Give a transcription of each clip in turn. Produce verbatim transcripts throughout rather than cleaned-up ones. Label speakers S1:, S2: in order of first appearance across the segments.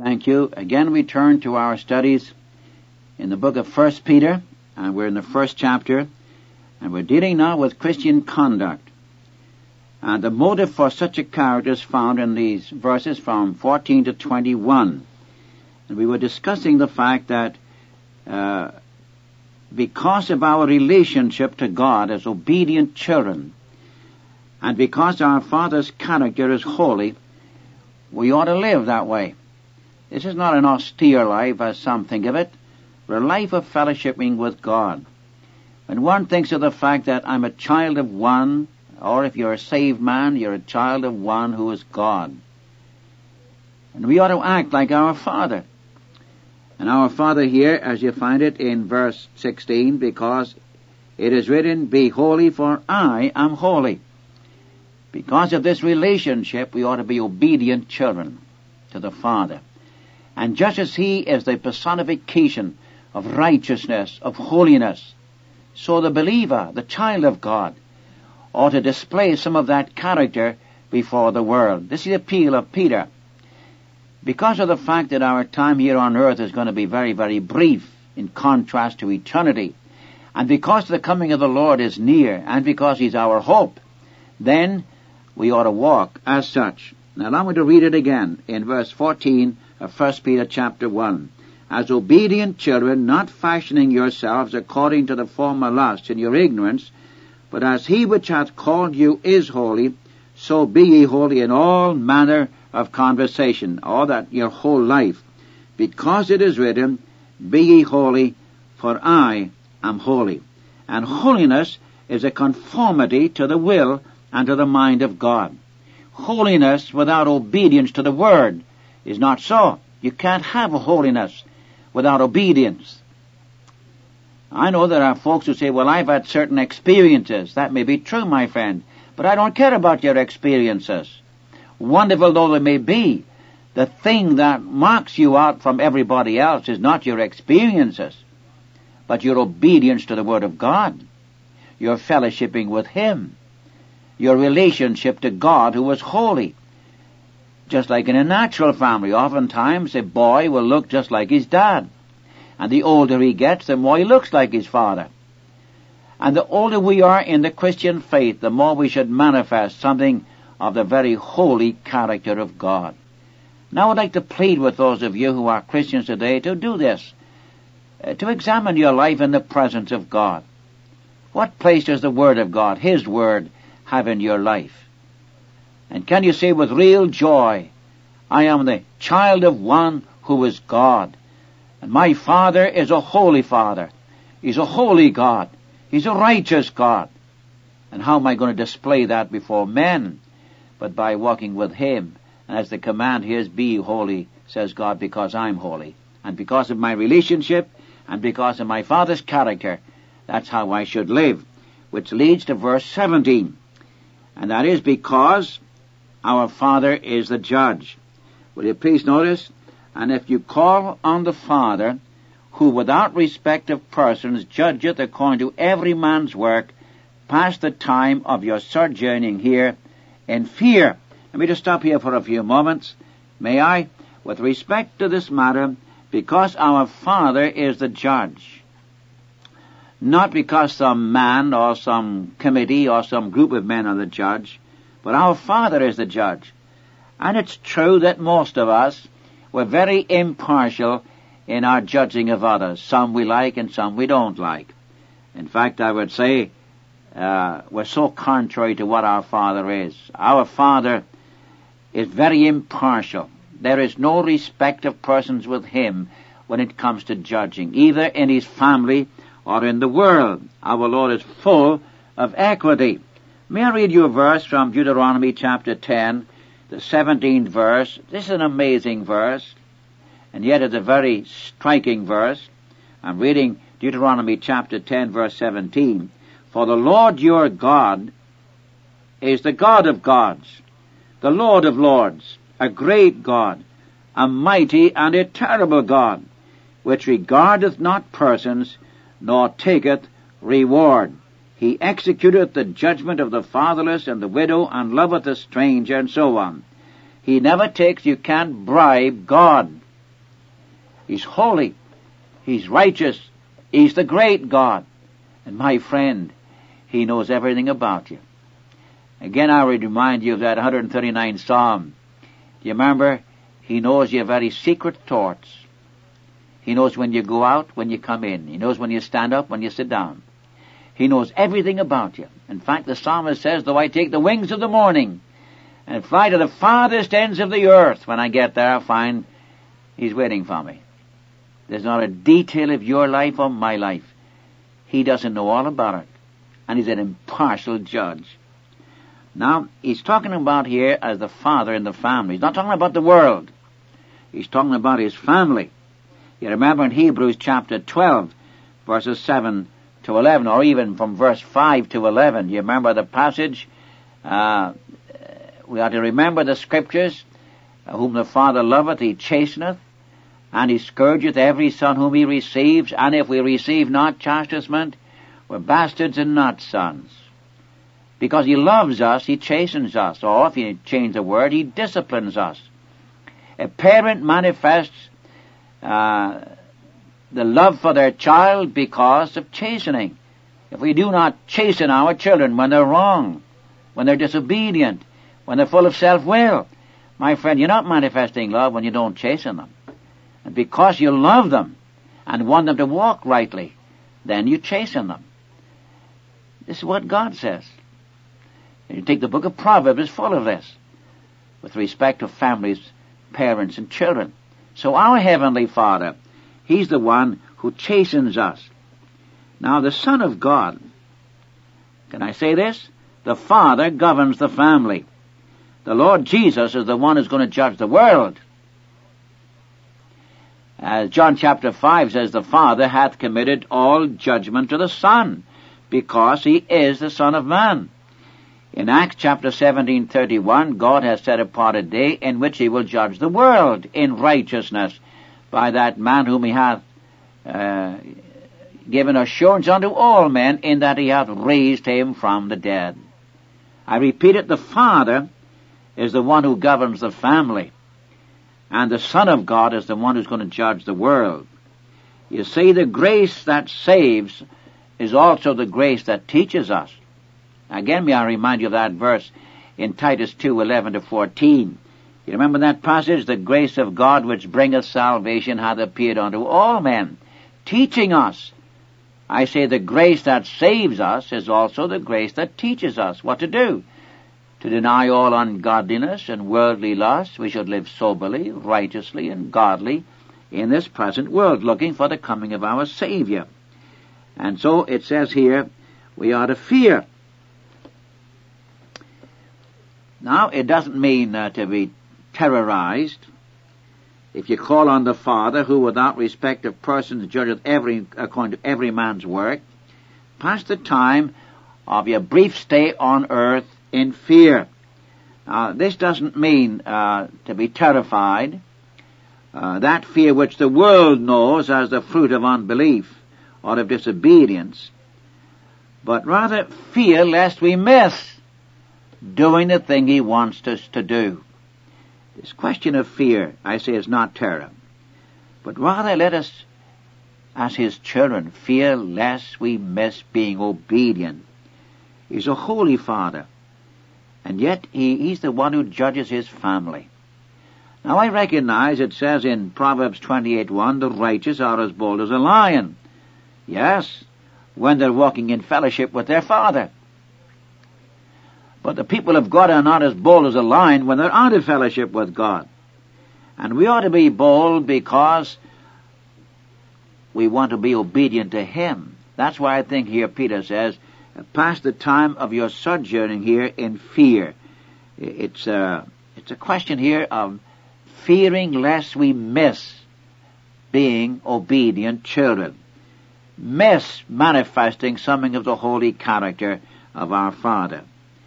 S1: Thank you. Again, we turn to our studies in the book of First Peter, and we're in the first chapter, and we're dealing now with Christian conduct. And the motive for such a character is found in these verses from fourteen to twenty-one. And we were discussing the fact that uh, because of our relationship to God as obedient children, and because our Father's character is holy, we ought to live that way. This is not an austere life, as some think of it, but a life of fellowshipping with God. When one thinks of the fact that I'm a child of one, or if you're a saved man, you're a child of one who is God. And we ought to act like our Father. And our Father here, as you find it in verse sixteen, because it is written, "Be holy, for I am holy." Because of this relationship, we ought to be obedient children to the Father. And just as He is the personification of righteousness, of holiness, so the believer, the child of God, ought to display some of that character before the world. This is the appeal of Peter. Because of the fact that our time here on earth is going to be very, very brief in contrast to eternity, and because the coming of the Lord is near, and because He's our hope, then we ought to walk as such. Now allow me to read it again in verse fourteen of First Peter chapter one. "As obedient children, not fashioning yourselves according to the former lust in your ignorance, but as He which hath called you is holy, so be ye holy in all manner of conversation," or that your whole life. "Because it is written, Be ye holy, for I am holy." And holiness is a conformity to the will and to the mind of God. Holiness without obedience to the Word is not so. You can't have a holiness without obedience. I know there are folks who say, "Well, I've had certain experiences." That may be true, my friend, but I don't care about your experiences. Wonderful though they may be, the thing that marks you out from everybody else is not your experiences, but your obedience to the Word of God, your fellowshipping with Him, your relationship to God who is holy. Just like in a natural family, oftentimes a boy will look just like his dad. And the older he gets, the more he looks like his father. And the older we are in the Christian faith, the more we should manifest something of the very holy character of God. Now I'd like to plead with those of you who are Christians today to do this, uh, to examine your life in the presence of God. What place does the Word of God, His Word, have in your life? And can you say with real joy, "I am the child of one who is God, and my Father is a holy Father. He's a holy God. He's a righteous God." And how am I going to display that before men? But by walking with Him. And as the command here is, "Be holy," says God, "because I'm holy." And because of my relationship, and because of my Father's character, that's how I should live. Which leads to verse seventeen. And that is because our Father is the judge. Will you please notice? "And if you call on the Father, who without respect of persons judgeth according to every man's work, pass the time of your sojourning here in fear." Let me just stop here for a few moments. May I? With respect to this matter, because our Father is the judge. Not because some man or some committee or some group of men are the judge, but our Father is the judge. And it's true that most of us were very impartial in our judging of others. Some we like and some we don't like. In fact, I would say uh, we're so contrary to what our Father is. Our Father is very impartial. There is no respect of persons with Him when it comes to judging, either in His family or in the world. Our Lord is full of equity. May I read you a verse from Deuteronomy chapter ten, the seventeenth verse. This is an amazing verse, and yet it's a very striking verse. I'm reading Deuteronomy chapter ten, verse seventeen. "For the Lord your God is the God of gods, the Lord of lords, a great God, a mighty and a terrible God, which regardeth not persons, nor taketh reward. He executeth the judgment of the fatherless and the widow, and loveth the stranger," and so on. He never takes, you can't bribe God. He's holy. He's righteous. He's the great God. And my friend, He knows everything about you. Again, I would remind you of that one hundred thirty-ninth Psalm. Do you remember? He knows your very secret thoughts. He knows when you go out, when you come in. He knows when you stand up, when you sit down. He knows everything about you. In fact, the psalmist says, though I take the wings of the morning and fly to the farthest ends of the earth, when I get there, I'll find He's waiting for me. There's not a detail of your life or my life. He doesn't know all about it. And He's an impartial judge. Now, He's talking about here as the father in the family. He's not talking about the world. He's talking about His family. You remember in Hebrews chapter twelve, verses seven to eleven, or even from verse five to eleven. You remember the passage? Uh, we are to remember the Scriptures. Uh, whom the Father loveth, He chasteneth, and He scourgeth every son whom He receives. And if we receive not chastisement, we're bastards and not sons. Because He loves us, He chastens us. Or if you change the word, He disciplines us. A parent manifests uh, the love for their child because of chastening. If we do not chasten our children when they're wrong, when they're disobedient, when they're full of self-will, my friend, you're not manifesting love when you don't chasten them. And because you love them and want them to walk rightly, then you chasten them. This is what God says. You take the book of Proverbs, it's full of this, with respect to families, parents, and children. So our Heavenly Father, He's the one who chastens us. Now the Son of God, can I say this? The Father governs the family. The Lord Jesus is the one who's going to judge the world. As John chapter five says, the Father hath committed all judgment to the Son, because He is the Son of Man. In Acts chapter seventeen thirty-one, God has set apart a day in which He will judge the world in righteousness by that man whom He hath uh, given assurance unto all men, in that He hath raised Him from the dead. I repeat it, the Father is the one who governs the family, and the Son of God is the one who's going to judge the world. You see, the grace that saves is also the grace that teaches us. Again, may I remind you of that verse in Titus two, eleven to fourteen. You remember that passage? The grace of God which bringeth salvation hath appeared unto all men, teaching us. I say the grace that saves us is also the grace that teaches us what to do. To deny all ungodliness and worldly lust, we should live soberly, righteously, and godly in this present world, looking for the coming of our Savior. And so it says here, we are to fear. Now, it doesn't mean uh, to be terrorized. If you call on the Father, who without respect of persons judgeth every according to every man's work, pass the time of your brief stay on earth in fear. Now, this doesn't mean uh, to be terrified. Uh, that fear which the world knows as the fruit of unbelief or of disobedience, but rather fear lest we miss doing the thing He wants us to do. This question of fear, I say, is not terror, but rather let us, as His children, fear lest we miss being obedient. He's a holy Father, and yet he, He's the one who judges His family. Now I recognize it says in Proverbs twenty-eight one, the righteous are as bold as a lion. Yes, when they're walking in fellowship with their Father. But the people of God are not as bold as a lion when they're out of fellowship with God. And we ought to be bold because we want to be obedient to Him. That's why I think here Peter says, pass the time of your sojourning here in fear. It's a, it's a question here of fearing lest we miss being obedient children. Miss manifesting something of the holy character of our Father.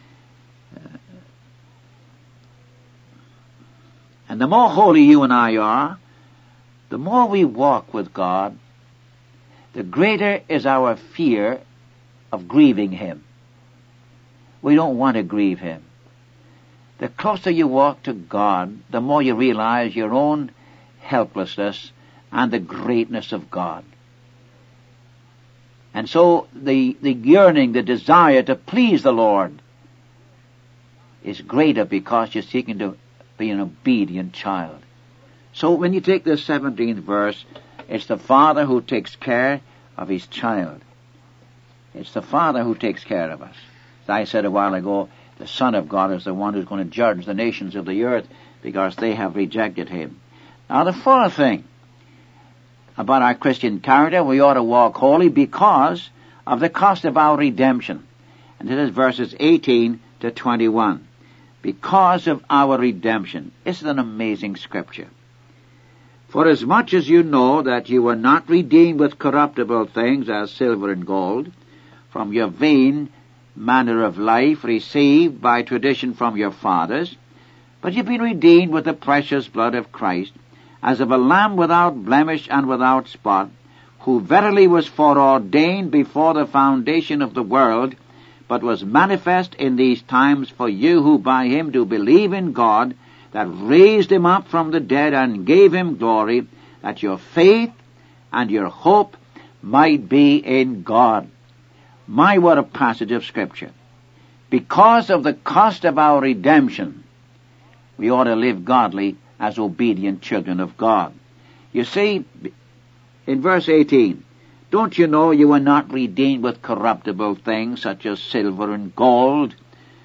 S1: And the more holy you and I are, the more we walk with God, the greater is our fear of grieving Him. We don't want to grieve Him. The closer you walk to God, the more you realize your own helplessness and the greatness of God. And so the, the yearning, the desire to please the Lord is greater because you're seeking to be an obedient child. So when you take the seventeenth verse, it's the father who takes care of his child. It's the father who takes care of us. As I said a while ago, the Son of God is the one who's going to judge the nations of the earth because they have rejected him. Now the fourth thing about our Christian character, we ought to walk holy because of the cost of our redemption. And this is verses eighteen to twenty-one. Because of our redemption. This is an amazing scripture. For as much as you know that you were not redeemed with corruptible things as silver and gold, from your vain manner of life received by tradition from your fathers, but you've been redeemed with the precious blood of Christ, as of a lamb without blemish and without spot, who verily was foreordained before the foundation of the world, but was manifest in these times for you who by him do believe in God, that raised him up from the dead and gave him glory, that your faith and your hope might be in God. My, what a passage of Scripture. Because of the cost of our redemption, we ought to live godly as obedient children of God. You see, in verse eighteen, don't you know you were not redeemed with corruptible things such as silver and gold,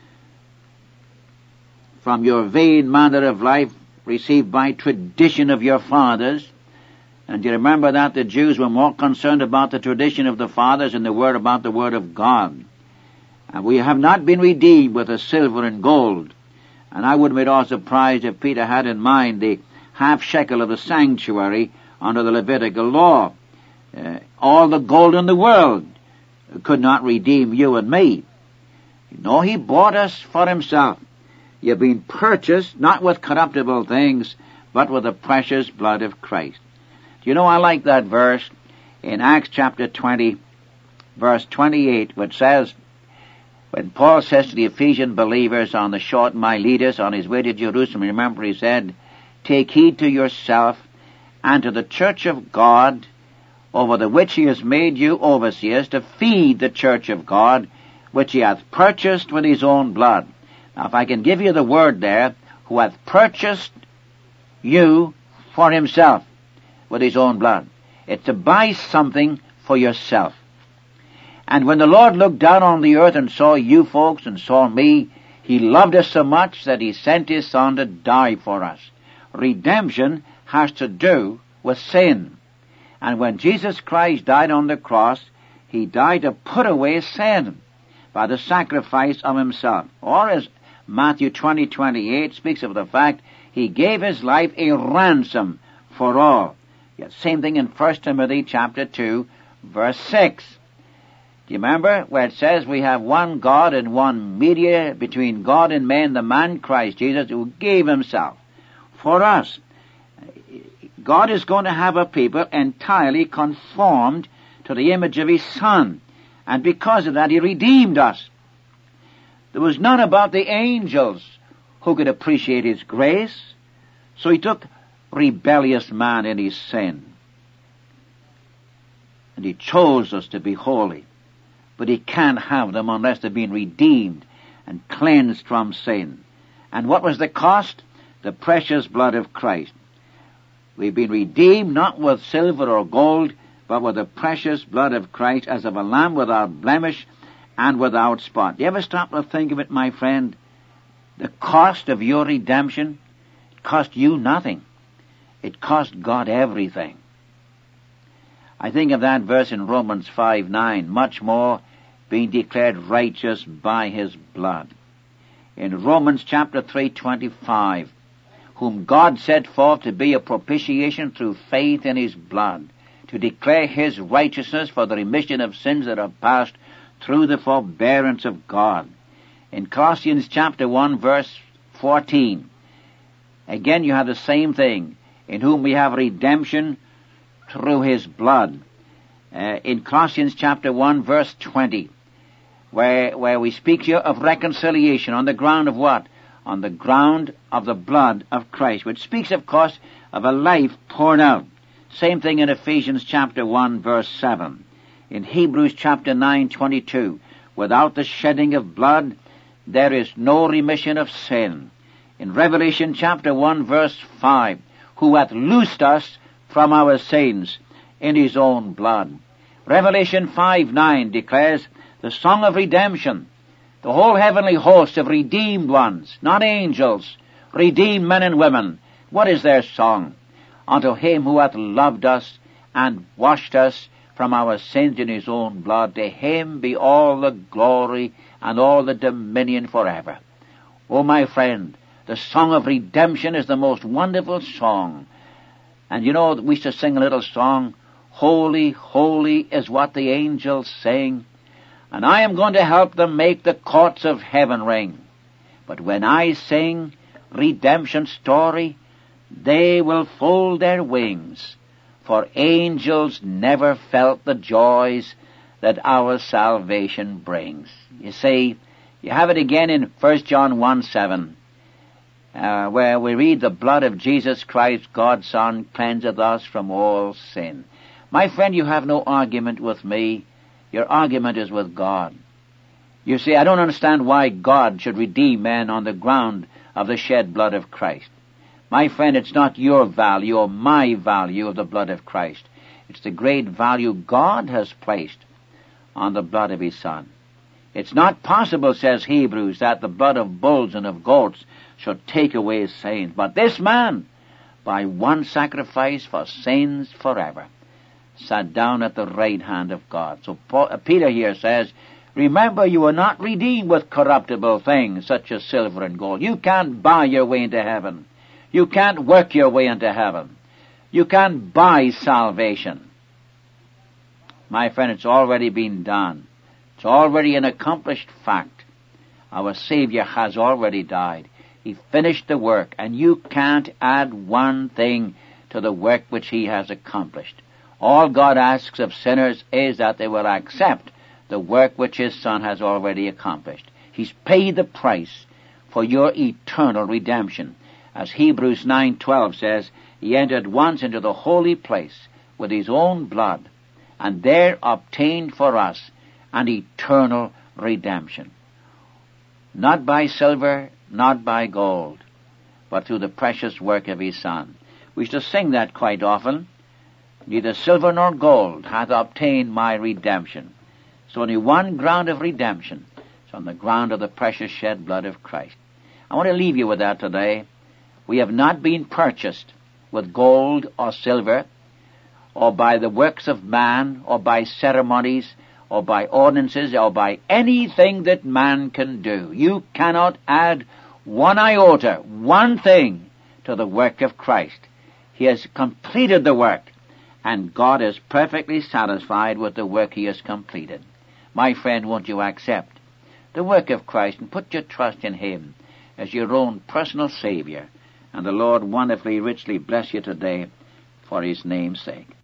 S1: from your vain manner of life received by tradition of your fathers? And you remember that the Jews were more concerned about the tradition of the fathers and the word about the word of God. And we have not been redeemed with the silver and gold. And I wouldn't be at all surprised if Peter had in mind the half shekel of the sanctuary under the Levitical law. Uh, all the gold in the world could not redeem you and me. No, he bought us for himself. You've been purchased not with corruptible things, but with the precious blood of Christ. Do you know, I like that verse in Acts chapter twenty, verse twenty-eight, which says, when Paul says to the Ephesian believers on the shore at Miletus on his way to Jerusalem, remember he said, take heed to yourself and to the church of God, over the which he has made you overseers, to feed the church of God, which he hath purchased with his own blood. Now, if I can give you the word there, who hath purchased you for himself with his own blood. It's to buy something for yourself. And when the Lord looked down on the earth and saw you folks and saw me, he loved us so much that he sent his Son to die for us. Redemption has to do with sin. And when Jesus Christ died on the cross, he died to put away sin by the sacrifice of himself. Or as Matthew twenty twenty-eight speaks of the fact, he gave his life a ransom for all. Yet same thing in First Timothy chapter two, verse six. Do you remember where it says we have one God and one mediator between God and man, the man Christ Jesus, who gave himself for us. God is going to have a people entirely conformed to the image of his Son. And because of that, he redeemed us. There was none about the angels who could appreciate his grace. So he took rebellious man in his sin. And he chose us to be holy. But he can't have them unless they've been redeemed and cleansed from sin. And what was the cost? The precious blood of Christ. We've been redeemed not with silver or gold, but with the precious blood of Christ, as of a lamb without blemish and without spot. Do you ever stop to think of it, my friend? The cost of your redemption, it cost you nothing. It cost God everything. I think of that verse in Romans five nine, much more being declared righteous by his blood. In Romans chapter three twenty-five, whom God set forth to be a propitiation through faith in his blood, to declare his righteousness for the remission of sins that are past through the forbearance of God. In Colossians chapter one verse fourteen, again you have the same thing, in whom we have redemption through his blood. Uh, in Colossians chapter one verse twenty, where, where we speak here of reconciliation on the ground of what? On the ground of the blood of Christ, which speaks, of course, of a life poured out, Same thing in Ephesians chapter one, verse seven. In Hebrews chapter nine, twenty-two, without the shedding of blood, there is no remission of sin. In Revelation chapter one, verse five, who hath loosed us from our sins in his own blood. Revelation five, nine declares the song of redemption. The whole heavenly host of redeemed ones, not angels, redeemed men and women. What is their song? Unto him who hath loved us and washed us from our sins in his own blood, to him be all the glory and all the dominion forever. Oh, my friend, the song of redemption is the most wonderful song. And you know, we used to sing a little song, Holy, holy is what the angels sing, and I am going to help them make the courts of heaven ring. But when I sing redemption story, they will fold their wings, for angels never felt the joys that our salvation brings. You see, you have it again in First John one, seven, uh, where we read, the blood of Jesus Christ, God's Son, cleanseth us from all sin. My friend, you have no argument with me. Your argument is with God. You see, I don't understand why God should redeem man on the ground of the shed blood of Christ. My friend, it's not your value or my value of the blood of Christ. It's the great value God has placed on the blood of his Son. It's not possible, says Hebrews, that the blood of bulls and of goats should take away sins. But this man, by one sacrifice for sins forever, sat down at the right hand of God. So Paul, uh, Peter here says, remember, you were not redeemed with corruptible things such as silver and gold. You can't buy your way into heaven. You can't work your way into heaven. You can't buy salvation. My friend, it's already been done. It's already an accomplished fact. Our Savior has already died. He finished the work, and you can't add one thing to the work which he has accomplished. All God asks of sinners is that they will accept the work which his Son has already accomplished. He's paid the price for your eternal redemption. As Hebrews nine twelve says, he entered once into the holy place with his own blood, and there obtained for us an eternal redemption. Not by silver, not by gold, but through the precious work of his Son. We used to sing that quite often. Neither silver nor gold hath obtained my redemption. It's only one ground of redemption. It's on the ground of the precious shed blood of Christ. I want to leave you with that today. We have not been purchased with gold or silver, or by the works of man, or by ceremonies, or by ordinances, or by anything that man can do. You cannot add one iota, one thing, to the work of Christ. He has completed the work, and God is perfectly satisfied with the work he has completed. My friend, won't you accept the work of Christ and put your trust in him as your own personal Savior? And the Lord wonderfully, richly bless you today for his name's sake.